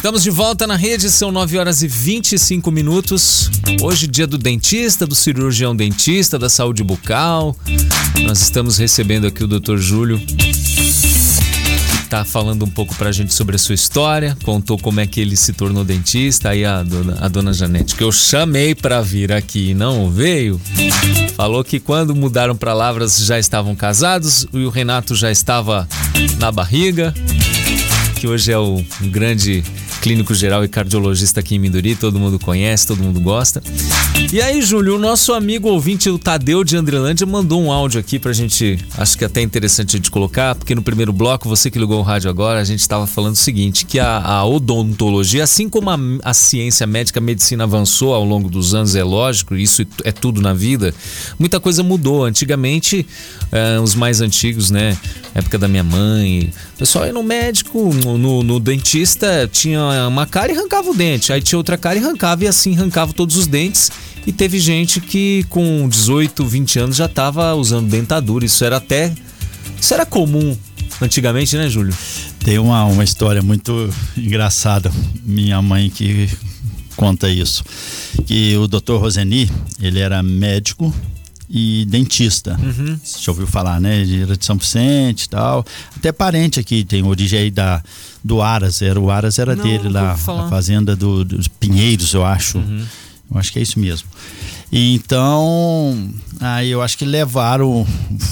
Estamos de volta na rede, são 9h25. Hoje, dia do dentista, do cirurgião dentista, da saúde bucal. Nós estamos recebendo aqui o Dr. Júlio, que está falando um pouco pra gente sobre a sua história, contou como é que ele se tornou dentista. Aí a dona Janete, que eu chamei pra vir aqui e não veio, falou que quando mudaram pra Lavras já estavam casados e o Renato já estava na barriga, que hoje é um grande clínico geral e cardiologista aqui em Minduri, todo mundo conhece, todo mundo gosta. E aí, Júlio, o nosso amigo ouvinte, o Tadeu de Andrelândia, mandou um áudio aqui pra gente, acho que até interessante a gente colocar, porque no primeiro bloco, você que ligou o rádio agora, a gente estava falando o seguinte, que a odontologia, assim como a ciência médica, a medicina avançou ao longo dos anos, é lógico, isso é tudo na vida, muita coisa mudou. Antigamente, os mais antigos, né, época da minha mãe, o pessoal ia no médico, no dentista, tinha uma cara e arrancava o dente, aí tinha outra cara e arrancava, e assim arrancava todos os dentes. E teve gente que com 18, 20 anos já estava usando dentadura. Isso era comum antigamente, né, Júlio? Tem uma história muito engraçada, minha mãe que conta isso, que o Dr. Roseni, ele era médico e dentista. Você já ouviu falar, né? Ele era de São Vicente e tal. Até parente aqui, tem origem aí do Aras. O Aras era dele lá, a fazenda dos Pinheiros, eu acho. Eu acho que é isso mesmo. E então, aí eu acho que levaram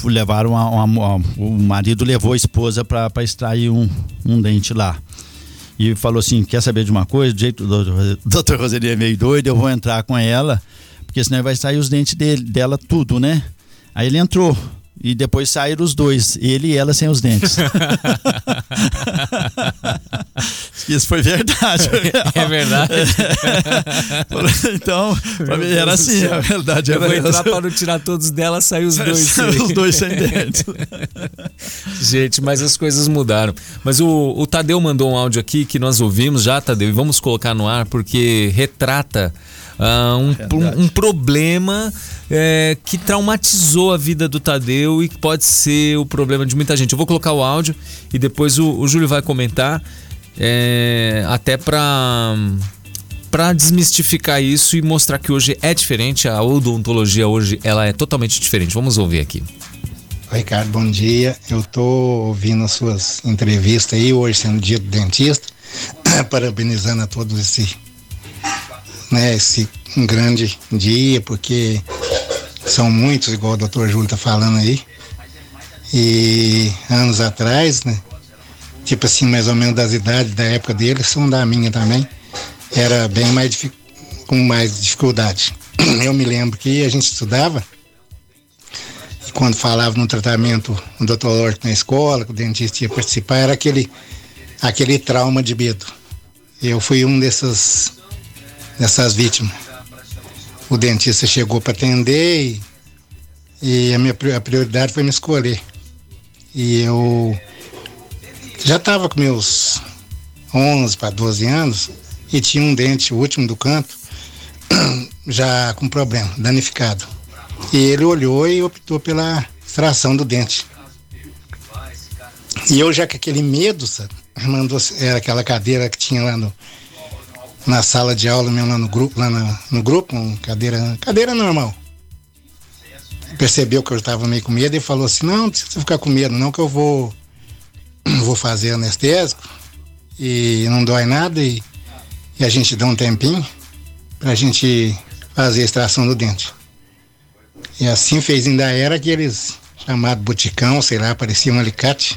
o marido levou a esposa para extrair um dente lá. E falou assim, quer saber de uma coisa? Do jeito do Dr. Roseli é meio doido, eu vou entrar com ela, porque senão vai sair os dentes dela tudo, né? Aí ele entrou. E depois saíram os dois, ele e ela sem os dentes. Isso foi verdade. É verdade. Então, pra mim era assim, a verdade era essa. Eu vou entrar para não tirar todos dela, sair os dois. Os dois sem dentes. Gente, mas as coisas mudaram. Mas o Tadeu mandou um áudio aqui que nós ouvimos já, Tadeu, e vamos colocar no ar porque retrata um problema que traumatizou a vida do Tadeu e que pode ser o problema de muita gente. Eu vou colocar o áudio e depois o Júlio vai comentar, até para desmistificar isso e mostrar que hoje é diferente, a odontologia hoje ela é totalmente diferente. Vamos ouvir aqui. Oi, Ricardo, bom dia. Eu tô ouvindo as suas entrevistas aí, hoje sendo dia do dentista, parabenizando a todos esse um grande dia, porque são muitos, igual o Dr. Júlio tá falando aí. E anos atrás, né, tipo assim, mais ou menos das idades da época dele, são da minha também, era bem com mais dificuldade. Eu me lembro que a gente estudava e quando falava no tratamento o Dr. Lorto na escola, que o dentista ia participar, era aquele trauma de medo. Eu fui um dessas vítimas. O dentista chegou para atender e a prioridade foi me escolher. E eu já estava com meus 11 para 12 anos e tinha um dente, o último do canto, já com problema, danificado. E ele olhou e optou pela extração do dente. E eu já com aquele medo, sabe, era aquela cadeira que tinha lá na sala de aula mesmo, lá no grupo, uma cadeira normal. Percebeu que eu estava meio com medo e falou assim, não precisa ficar com medo não, que eu vou fazer anestésico e não dói nada e a gente dá um tempinho pra gente fazer a extração do dente. E assim fez, ainda era aqueles chamados buticão, sei lá, parecia um alicate.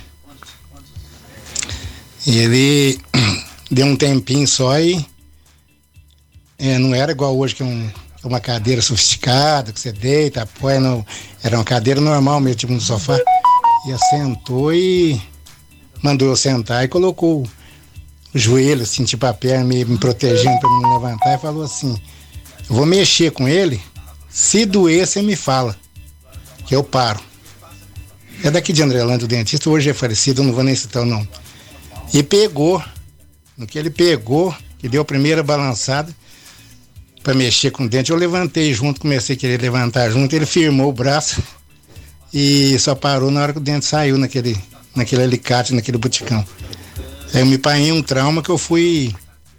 E ele deu um tempinho só e não era igual hoje, que é uma cadeira sofisticada, que você deita, apoia, não. Era uma cadeira normal mesmo, tipo no sofá. E assentou e mandou eu sentar e colocou o joelho, assim, tipo a perna, me protegendo para me levantar, e falou assim, eu vou mexer com ele, se doer, você me fala, que eu paro. É daqui de Andrelândia, o dentista, hoje é falecido, eu não vou nem citar o nome. E pegou, no que ele pegou, que deu a primeira balançada, para mexer com o dente, eu levantei junto, comecei a querer levantar junto, ele firmou o braço e só parou na hora que o dente saiu naquele alicate, naquele buticão. Aí eu me apanhei um trauma que eu fui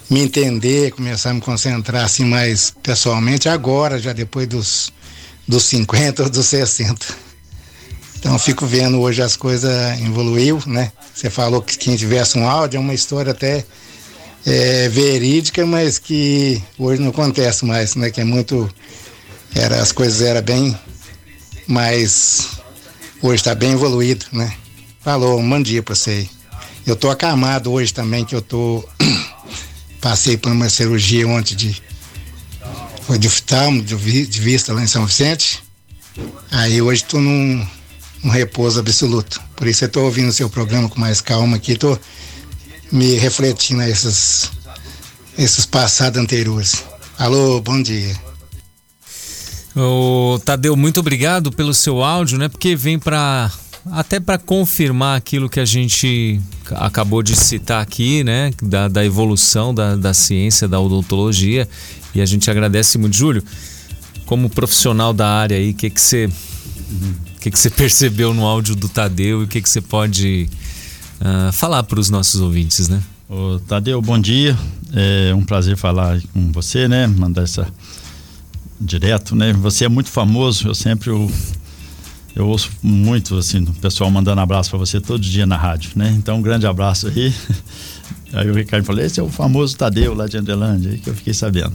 me entender, começar a me concentrar assim mais pessoalmente agora, já depois dos 50 ou dos 60. Então eu fico vendo hoje as coisas evoluiu, né? Você falou que quem tivesse um áudio é uma história até verídica, mas que hoje não acontece mais, né? Que é muito, as coisas eram bem mais, hoje está bem evoluído, né? Falou, um bom dia para você. Eu tô acamado hoje também, que eu passei por uma cirurgia ontem de oftalmo, de vista lá em São Vicente. Aí hoje tô num repouso absoluto. Por isso eu tô ouvindo o seu programa com mais calma aqui, tô me refletindo a esses passados anteriores. Alô, bom dia. Ô, Tadeu, muito obrigado pelo seu áudio, né? Porque vem até para confirmar aquilo que a gente acabou de citar aqui, né? Da evolução da ciência, da odontologia. E a gente agradece muito. Júlio, como profissional da área aí, o que você percebeu no áudio do Tadeu e o que você pode falar para os nossos ouvintes, né? Ô, Tadeu, bom dia. É um prazer falar com você, né? Mandar essa direto, né? Você é muito famoso, eu ouço muito, assim, o pessoal mandando abraço para você todo dia na rádio, né? Então, um grande abraço aí. Aí o Ricardo falou, esse é o famoso Tadeu lá de Andrelândia, aí que eu fiquei sabendo.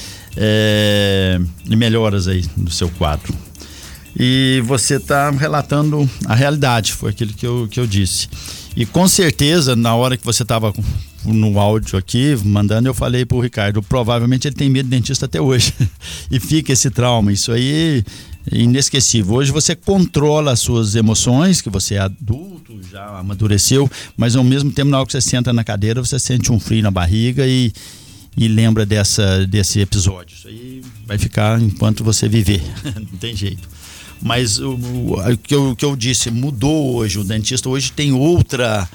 E melhoras aí no seu quadro. E você está relatando a realidade, foi aquilo que eu disse. E com certeza, na hora que você estava no áudio aqui, mandando, eu falei pro Ricardo, provavelmente ele tem medo de dentista até hoje. E fica esse trauma, isso aí é inesquecível. Hoje você controla as suas emoções, que você é adulto, já amadureceu, mas ao mesmo tempo, na hora que você senta na cadeira, você sente um frio na barriga e lembra desse episódio. Isso aí vai ficar enquanto você viver, não tem jeito. Mas o que eu disse, mudou hoje, o dentista hoje tem outra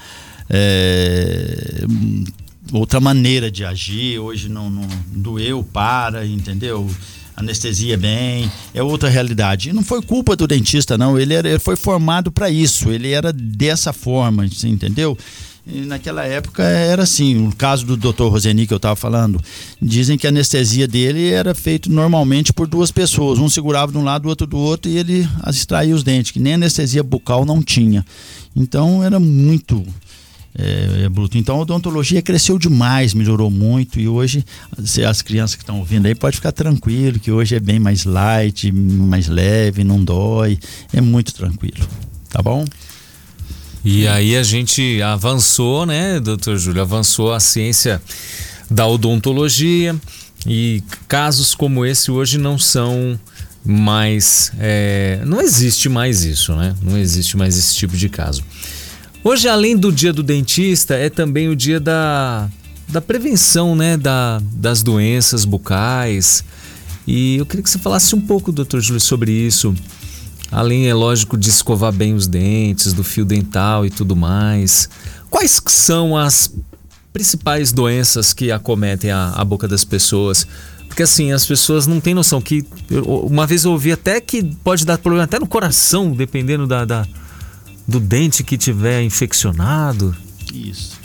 maneira de agir, hoje não doeu, entendeu? Anestesia bem, é outra realidade. E não foi culpa do dentista, não, ele foi formado para isso, ele era dessa forma, assim, entendeu? E naquela época era assim, o caso do Dr. Roseni que eu estava falando, dizem que a anestesia dele era feita normalmente por duas pessoas, um segurava de um lado, o outro do outro, e ele extraía os dentes, que nem anestesia bucal não tinha. Então era muito bruto. Então a odontologia cresceu demais, melhorou muito, e hoje as crianças que estão ouvindo aí pode ficar tranquilo, que hoje é bem mais light, mais leve, não dói, é muito tranquilo, tá bom? E aí a gente avançou, né, doutor Júlio? Avançou a ciência da odontologia, e casos como esse hoje não são mais... não existe mais isso, né? Não existe mais esse tipo de caso. Hoje, além do dia do dentista, é também o dia da prevenção, né, das doenças bucais. E eu queria que você falasse um pouco, doutor Júlio, sobre isso. Além, é lógico, de escovar bem os dentes, do fio dental e tudo mais. Quais são as principais doenças que acometem a boca das pessoas? Porque assim, as pessoas não têm noção que... Uma vez eu ouvi até que pode dar problema até no coração, dependendo do dente que tiver infeccionado. Isso.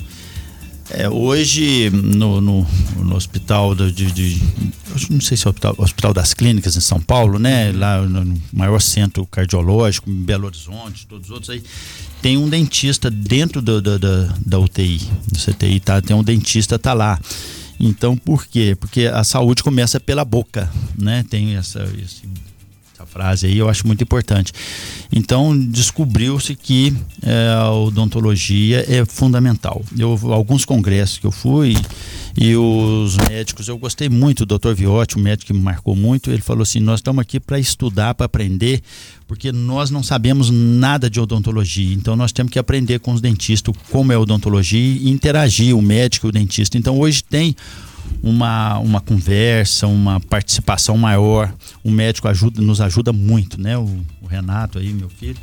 Hoje no hospital não sei se é o hospital das Clínicas em São Paulo, né? Lá no maior centro cardiológico, em Belo Horizonte, todos os outros aí, tem um dentista dentro da UTI, do CTI, tem um dentista, tá lá. Então, por quê? Porque a saúde começa pela boca, né? Tem essa frase aí, eu acho muito importante. Então, descobriu-se que a odontologia é fundamental. Alguns congressos que eu fui e os médicos, eu gostei muito, o Dr. Viotti, um médico que me marcou muito, ele falou assim, nós estamos aqui para estudar, para aprender, porque nós não sabemos nada de odontologia, então nós temos que aprender com os dentistas como é a odontologia e interagir o médico e o dentista. Então, hoje tem uma conversa, uma participação maior. O médico nos ajuda muito, né? O Renato aí, meu filho,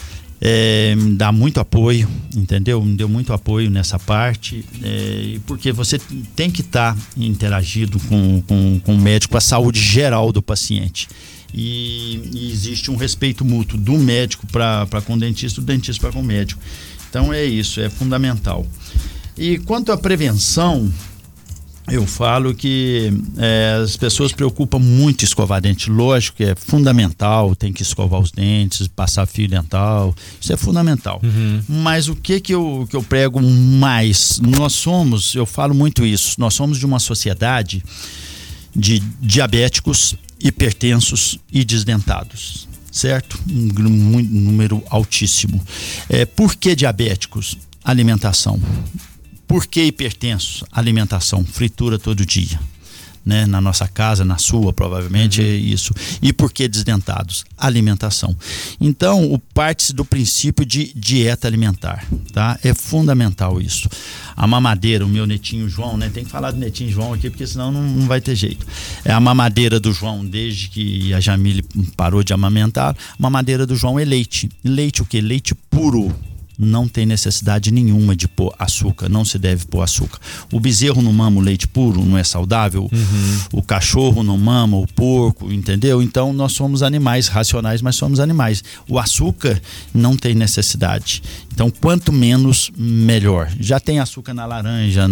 me dá muito apoio, entendeu? Me deu muito apoio nessa parte, porque você tem que estar interagido com o médico, a saúde geral do paciente. E existe um respeito mútuo do médico para com o dentista, do dentista para com o médico. Então é isso, é fundamental. E quanto à prevenção, Eu falo que as pessoas preocupam muito em escovar dente. Lógico que é fundamental, tem que escovar os dentes, passar fio dental, isso é fundamental. Mas o que eu prego mais? Eu falo muito isso, nós somos de uma sociedade de diabéticos, hipertensos e desdentados, certo? Um número altíssimo. Por que diabéticos? Alimentação. Por que hipertenso? Alimentação, fritura todo dia, né? Na nossa casa, na sua, provavelmente é isso. E por que desdentados? Alimentação. Então, parte-se do princípio de dieta alimentar, tá? É fundamental isso. A mamadeira, o meu netinho João, né? Tem que falar do netinho João aqui, porque senão não vai ter jeito. É a mamadeira do João, desde que a Jamile parou de amamentar, a mamadeira do João é leite. Leite o quê? Leite puro. Não tem necessidade nenhuma de pôr açúcar, não se deve pôr açúcar. O bezerro não mama o leite puro, não é saudável. O cachorro não mama, o porco, entendeu? Então nós somos animais racionais, mas somos animais. O açúcar não tem necessidade. Então quanto menos, melhor. Já tem açúcar na laranja,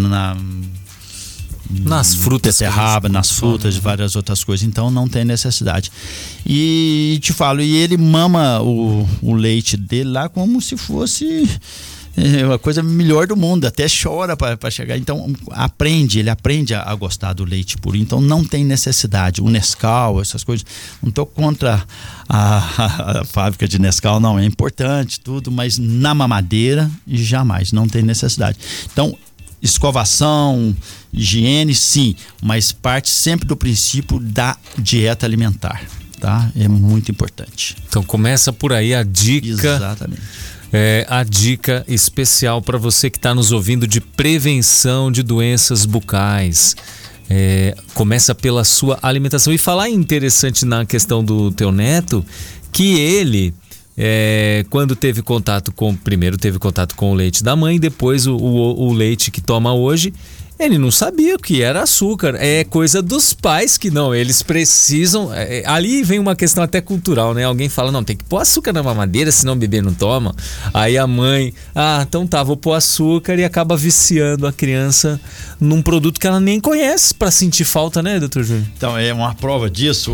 nas frutas, beterraba, nas frutas e várias outras coisas, então não tem necessidade. E te falo, e ele mama o leite dele lá como se fosse a coisa melhor do mundo, até chora para chegar. Então ele aprende a gostar do leite puro, então não tem necessidade. O Nescau, essas coisas, não estou contra a fábrica de Nescau, não, é importante tudo, mas na mamadeira jamais, não tem necessidade. Então escovação, higiene, sim, mas parte sempre do princípio da dieta alimentar, tá? É muito importante. Então começa por aí a dica. Exatamente. A dica especial para você que está nos ouvindo de prevenção de doenças bucais. Começa pela sua alimentação. E falar interessante na questão do teu neto, que ele... quando primeiro teve contato com o leite da mãe, depois o leite que toma hoje, ele não sabia o que era açúcar. É coisa dos pais que não, eles precisam. Ali vem uma questão até cultural, né? Alguém fala, não, tem que pôr açúcar na mamadeira, senão o bebê não toma. Aí a mãe, então tá, vou pôr açúcar, e acaba viciando a criança num produto que ela nem conhece, para sentir falta, né, doutor Júlio? Então, é uma prova disso,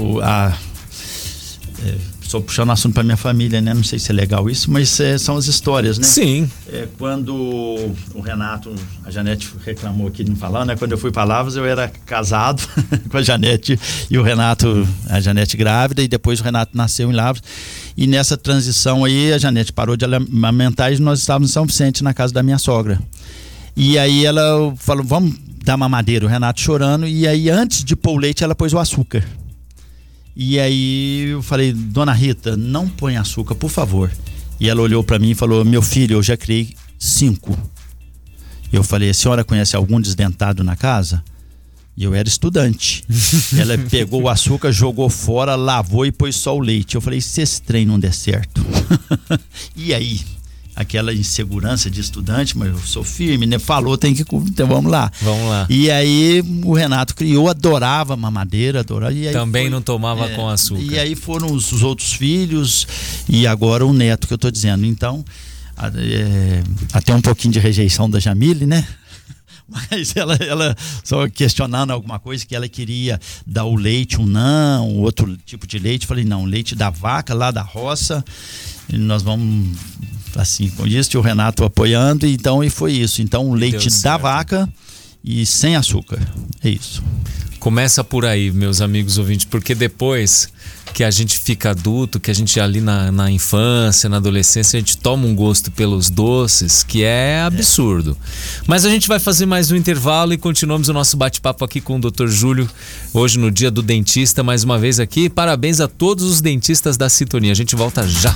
só puxando assunto para minha família, né? Não sei se é legal isso, mas são as histórias, né? Sim. Quando o Renato, a Janete reclamou aqui de não falar, né? Quando eu fui para Lavras, eu era casado com a Janete e o Renato, a Janete grávida, e depois o Renato nasceu em Lavras. E nessa transição aí, a Janete parou de amamentar e nós estávamos em São Vicente, na casa da minha sogra. E aí ela falou, vamos dar mamadeira, o Renato chorando, e aí antes de pôr o leite, ela pôs o açúcar. E aí eu falei, dona Rita, não põe açúcar, por favor. E ela olhou para mim e falou, meu filho, eu já criei 5. Eu falei, a senhora conhece algum desdentado na casa? E eu era estudante. Ela pegou o açúcar, jogou fora, lavou e pôs só o leite. Eu falei, se esse trem não der certo? E aí? Aquela insegurança de estudante, mas eu sou firme, né? Falou, tem que... Então vamos lá. Vamos lá. E aí o Renato criou, adorava mamadeira, adorava. E aí também não tomava com açúcar. E aí foram os outros filhos e agora o neto que eu tô dizendo. Então, até um pouquinho de rejeição da Jamile, né? Mas ela só questionando alguma coisa, que ela queria dar o leite, outro tipo de leite. Falei, não, leite da vaca lá da roça, e nós vamos assim, com isso, e o Renato apoiando, então, e foi isso. Então, o leite da vaca e sem açúcar, é isso. Começa por aí, meus amigos ouvintes, porque depois que a gente fica adulto, que a gente ali na infância, na adolescência, a gente toma um gosto pelos doces que é absurdo. Mas a gente vai fazer mais um intervalo e continuamos o nosso bate-papo aqui com o Dr. Júlio, hoje no Dia do Dentista, mais uma vez aqui. Parabéns a todos os dentistas da sintonia. A gente volta já.